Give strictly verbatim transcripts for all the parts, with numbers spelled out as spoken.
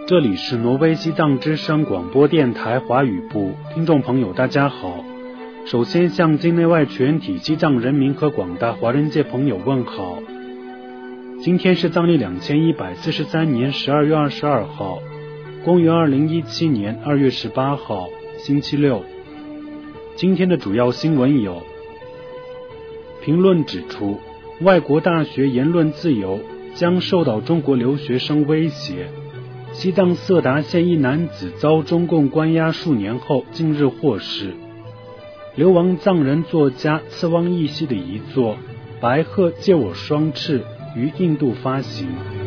这里是挪威西藏之声广播电台华语部，听众朋友大家好。首先向境内外全体西藏人民和广大华人界朋友问好。今天是藏历两千一百四十三年十二月二十二号，公元二零一七年二月十八号，星期六。今天的主要新闻有：评论指出，外国大学言论自由将受到中国留学生威胁。西藏色达县一男子遭中共关押数年后，近日获释。流亡藏人作家次汪义熙的遗作《白鹤借我双翅》于印度发行。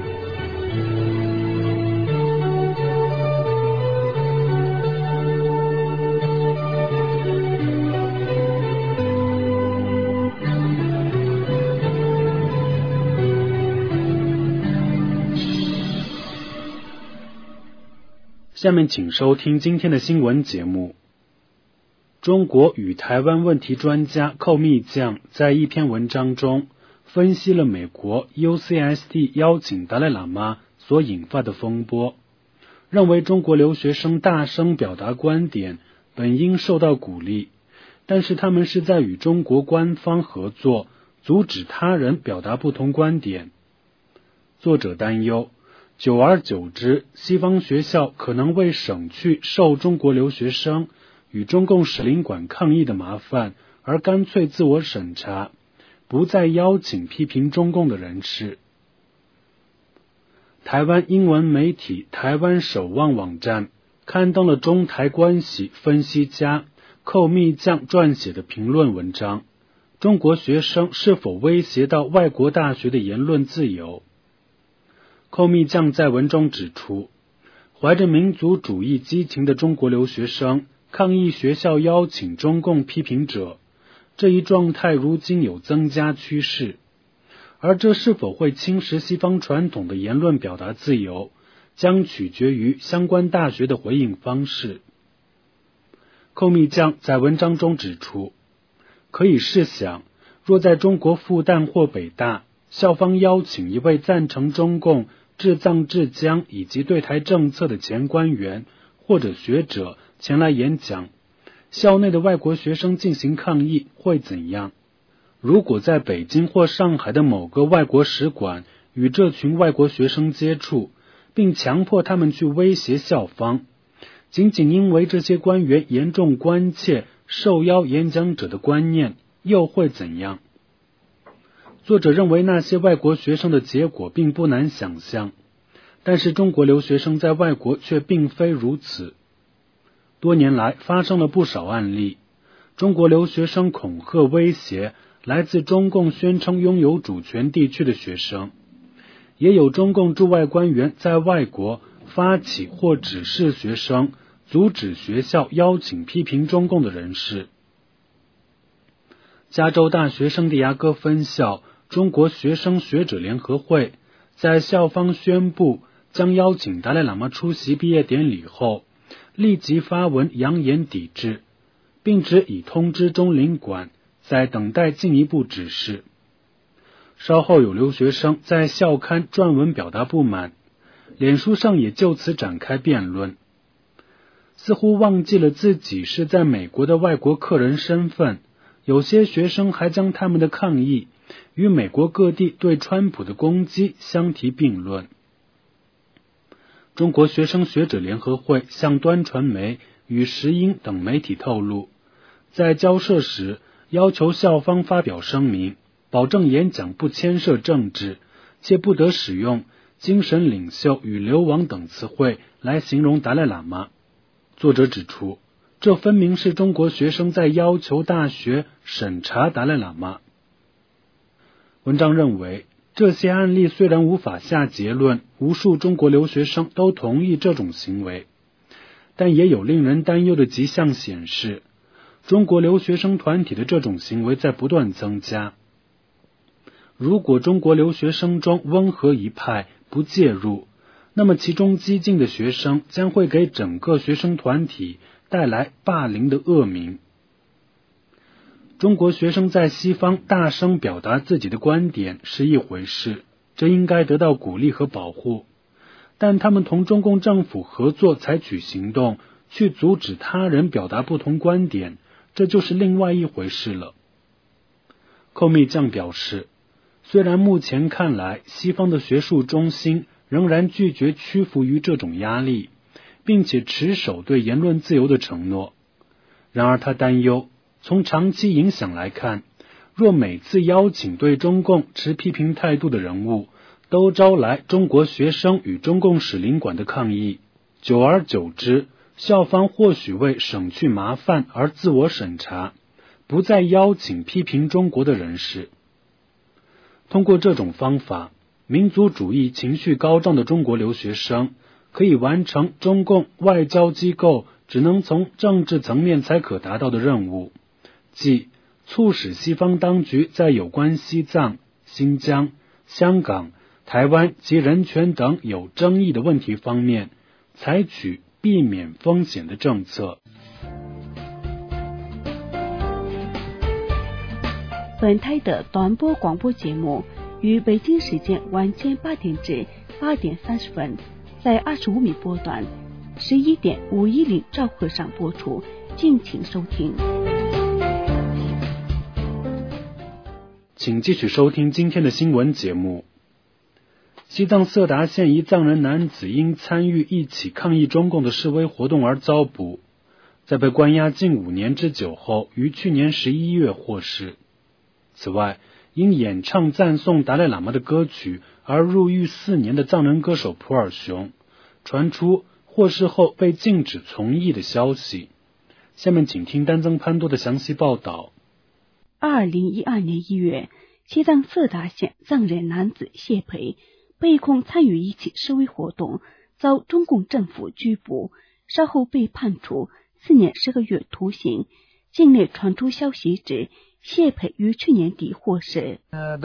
下面请收听今天的新闻节目。中国与台湾问题专家寇密将在一篇文章中分析了美国 U C S D 邀请达赖喇嘛所引发的风波，认为中国留学生大声表达观点本应受到鼓励，但是他们是在与中国官方合作，阻止他人表达不同观点。作者担忧，久而久之，西方学校可能为省去受中国留学生与中共使领馆抗议的麻烦，而干脆自我审查，不再邀请批评中共的人士。台湾英文媒体台湾守望网站刊登了中台关系分析家寇密将撰写的评论文章，中国学生是否威胁到外国大学的言论自由。寇密将在文中指出，怀着民族主义激情的中国留学生抗议学校邀请中共批评者，这一状态如今有增加趋势，而这是否会侵蚀西方传统的言论表达自由，将取决于相关大学的回应方式。寇密将在文章中指出，可以试想，若在中国复旦或北大，校方邀请一位赞成中共治藏治疆以及对台政策的前官员或者学者前来演讲，校内的外国学生进行抗议会怎样？如果在北京或上海的某个外国使馆与这群外国学生接触，并强迫他们去威胁校方，仅仅因为这些官员严重关切受邀演讲者的观念，又会怎样？作者认为那些外国学生的结果并不难想象，但是中国留学生在外国却并非如此。多年来发生了不少案例，中国留学生恐吓威胁来自中共宣称拥有主权地区的学生，也有中共驻外官员在外国发起或指示学生阻止学校邀请批评中共的人士。加州大学圣地亚哥分校中国学生学者联合会在校方宣布将邀请达赖喇嘛出席毕业典礼后，立即发文扬言抵制，并指已通知中领馆，在等待进一步指示。稍后有留学生在校刊撰文表达不满，脸书上也就此展开辩论，似乎忘记了自己是在美国的外国客人身份。有些学生还将他们的抗议与美国各地对川普的攻击相提并论。中国学生学者联合会向端传媒与时音等媒体透露，在交涉时要求校方发表声明，保证演讲不牵涉政治，且不得使用精神领袖与流亡等词汇来形容达赖喇嘛。作者指出，这分明是中国学生在要求大学审查达赖喇嘛。文章认为，这些案例虽然无法下结论，无数中国留学生都同意这种行为，但也有令人担忧的迹象显示，中国留学生团体的这种行为在不断增加。如果中国留学生中温和一派不介入，那么其中激进的学生将会给整个学生团体带来霸凌的恶名。中国学生在西方大声表达自己的观点是一回事，这应该得到鼓励和保护， 但他们同中共政府合作采取行动，去阻止他人表达不同观点，这就是另外一回事了。寇密将表示，虽然目前看来西方的学术中心仍然拒绝屈服于这种压力，并且持守对言论自由的承诺，然而他担忧，从长期影响来看，若每次邀请对中共持批评态度的人物都招来中国学生与中共使领馆的抗议，久而久之，校方或许为省去麻烦而自我审查，不再邀请批评中国的人士。通过这种方法，民族主义情绪高涨的中国留学生可以完成中共外交机构只能从政治层面才可达到的任务，即促使西方当局在有关西藏、新疆、香港、台湾及人权等有争议的问题方面采取避免风险的政策。 本台的短波广播节目于北京时间晚间八点至八点三十分，在二十五米波段十一点五一零兆赫上播出，敬请收听。 请继续收听今天的新闻节目。西藏色达县一藏人男子因参与一起抗议中共的示威活动而遭捕，在被关押近五年之久后，于去年十一月获释。此外，因演唱赞颂达赖喇嘛的歌曲而入狱四年的藏人歌手普尔雄，传出获释后被禁止从艺的消息。下面请听丹增潘多的详细报道。 二零一二年一月，西藏色达县藏人男子谢培被控参与一起示威活动，遭中共政府拘捕，稍后被判处四年十个月徒刑。境内传出消息指，谢培于去年底获释。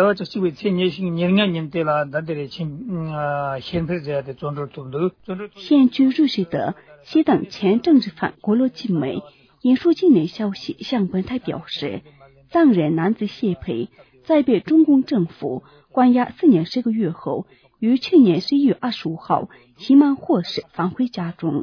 现据入释的西藏前政治犯国罗季美引述境内消息向本台表示，藏人男子谢培在被中共政府关押四年十个月后，于去年十一月二十五号刑满获释，返回家中。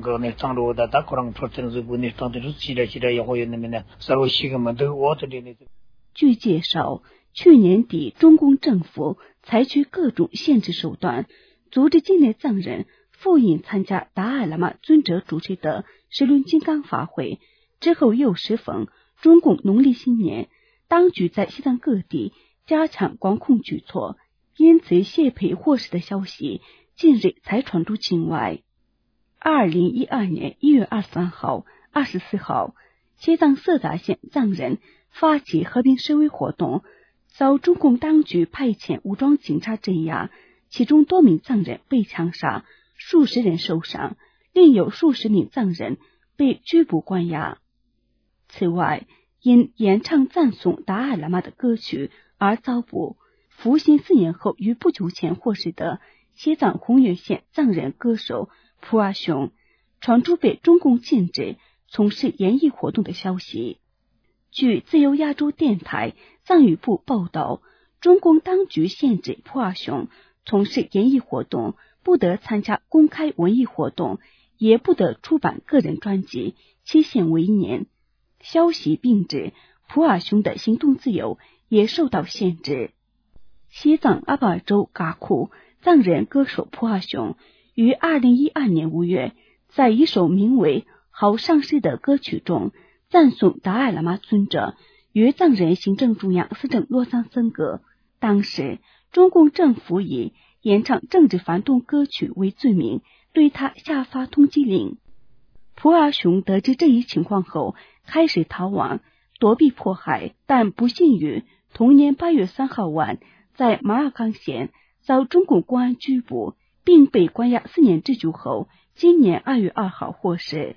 据介绍，去年底中共政府采取各种限制手段，阻止境内藏人赴印参加达赖喇嘛尊者主持的十轮金刚法会。之后又适逢中共农历新年，当局在西藏各地加强管控举措，因此谢培获释的消息近日才传出境外。二零一二年一月二十三号、二十四号，西藏色达县藏人发起和平示威活动，遭中共当局派遣武装警察镇压，其中多名藏人被枪杀，数十人受伤，另有数十名藏人被拘捕关押。此外，因演唱赞颂达赖喇嘛的歌曲而遭捕，服刑四年后于不久前获释的西藏红岳县藏人歌手普阿雄，传出被中共禁止从事演艺活动的消息。据自由亚洲电台藏语部报道，中共当局限制普阿雄从事演艺活动，不得参加公开文艺活动，也不得出版个人专辑，期限为一年。消息并指普阿雄的行动自由也受到限制。西藏阿坝州噶库藏人歌手普阿雄于二零一二年五月，在一首名为《好上师》的歌曲中赞颂达赖喇嘛尊者与藏人行政中央司政洛桑森格。当时中共政府以演唱政治反动歌曲为罪名，对他下发通缉令。普阿雄得知这一情况后，开始逃亡，躲避迫害，但不幸于同年八月三号晚，在马尔康县遭中共公安拘捕，并被关押四年之久后，今年二月二号获释。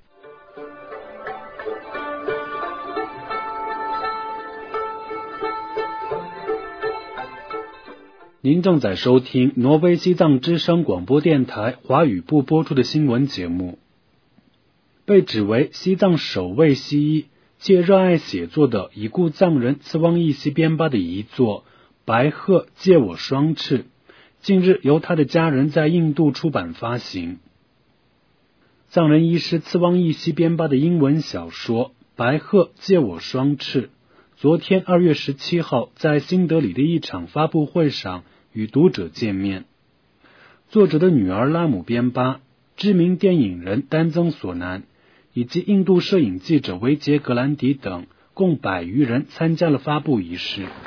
您正在收听挪威西藏之声广播电台华语部播出的新闻节目。被指为西藏首位西医，且热爱写作的已故藏人次旺义西边巴的遗作《白鹤借我双翅》， 近日由他的家人在印度出版发行。藏人医师次旺义西编巴的英文小说《白鹤借我双翅》，昨天二月十七号在新德里的一场发布会上与读者见面。作者的女儿拉姆编巴、知名电影人丹增索南以及印度摄影记者维杰格兰迪等共百余人参加了发布仪式。《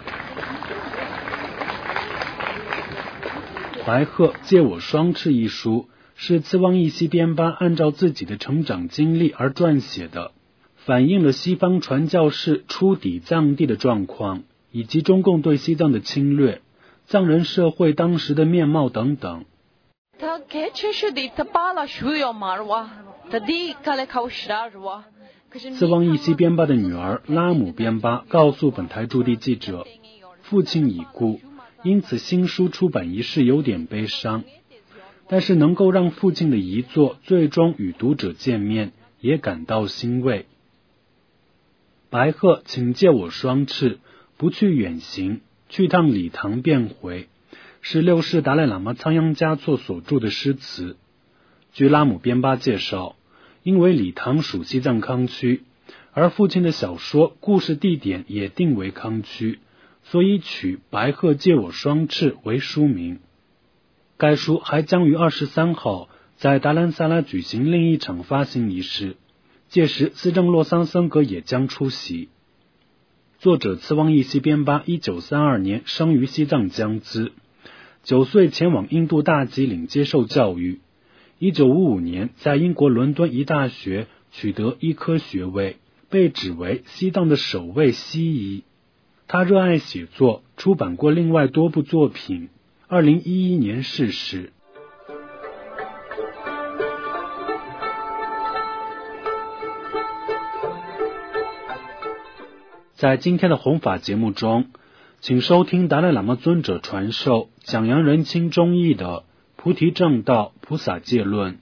白鹤借我双翅》一书是次旺义西编巴按照自己的成长经历而撰写的，反映了西方传教士初抵藏地的状况，以及中共对西藏的侵略、藏人社会当时的面貌等等。次旺义西编巴的女儿拉姆编巴告诉本台驻地记者，父亲已故，因此新书出版仪式有点悲伤，但是能够让父亲的遗作最终与读者见面，也感到欣慰。白鹤，请借我双翅，不去远行，去趟礼堂便回，是六世达赖喇嘛仓央嘉措所著的诗词。据拉姆编巴介绍，因为礼堂属西藏康区，而父亲的小说故事地点也定为康区，所以取《白鹤借我双翅》为书名。该书还将于二十三号在达兰萨拉举行另一场发行仪式，届时司政洛桑僧格也将出席。作者次旺义西编巴一九三二年生于西藏江孜，九岁前往印度大吉岭接受教育，一九五五年在英国伦敦一大学取得医科学位，被指为西藏的首位西医。他热爱写作，出版过另外多部作品。二零一一年逝世。在今天的弘法节目中，请收听达赖喇嘛尊者传授讲扬人亲中义的菩提正道菩萨戒论。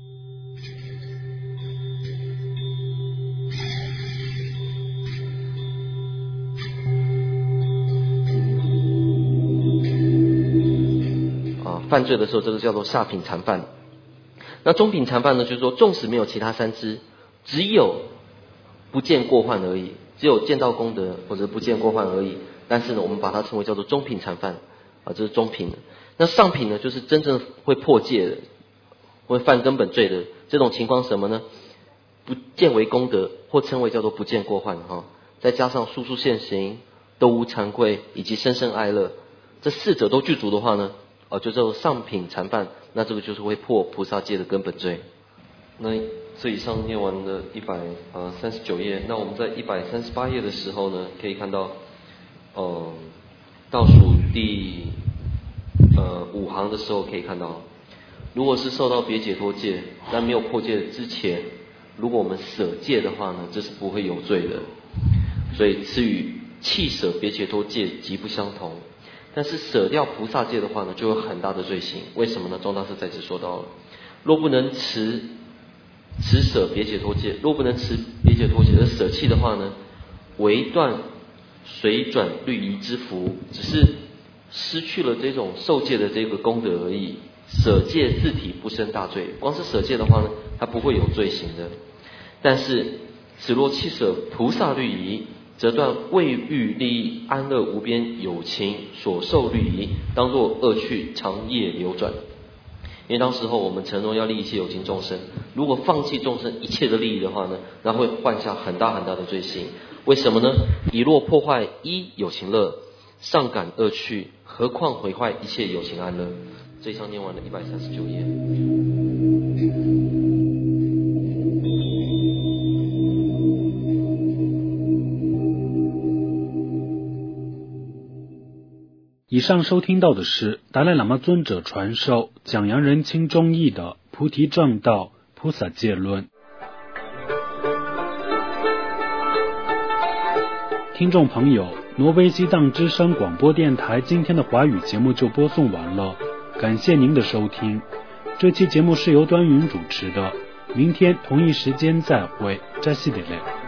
犯罪的时候，这个叫做下品禅犯。那中品禅犯呢，就是说纵使没有其他三支，只有不见过患而已，只有见到功德或者不见过患而已，但是呢我们把它称为叫做中品禅犯啊，这是中品的。那上品呢，就是真正会破戒的，会犯根本罪的这种情况，什么呢？不见为功德，或称为叫做不见过患哈，再加上速速现行、都无惭愧以及深深哀乐，这四者都具足的话呢，哦，就叫做上品禅犯，那这个就是会破菩萨戒的根本罪。那这以上念完的一百呃三十九页，那我们在一百三十八页的时候呢，可以看到，呃，倒数第呃五行的时候可以看到，如果是受到别解脱戒，但没有破戒之前，如果我们舍戒的话呢，这是不会有罪的。所以此与弃舍别解脱戒极不相同。但是舍掉菩萨戒的话呢，就有很大的罪行。为什么呢？宗大师在此说到了，若不能持持舍别解脱戒，若不能持别解脱戒而舍弃的话呢，唯断随转律仪之福，只是失去了这种受戒的这个功德而已。舍戒自体不生大罪，光是舍戒的话呢，它不会有罪行的。但是此若弃舍菩萨律仪，则断为欲利益安乐无边有情所受律仪，当作恶趣长夜流转。因为当时候我们承诺要利益一切有情众生，如果放弃众生一切的利益的话呢，那会犯下很大很大的罪行。为什么呢？以若破坏一有情乐，上感恶趣，何况毁坏一切有情安乐。这一章念完了一百三十九页。 以上收听到的是达赖喇嘛尊者传授讲扬人亲中义的菩提正道菩萨戒论。听众朋友，挪威西藏之声广播电台今天的华语节目就播送完了，感谢您的收听。这期节目是由端云主持的，明天同一时间再会，扎西德勒。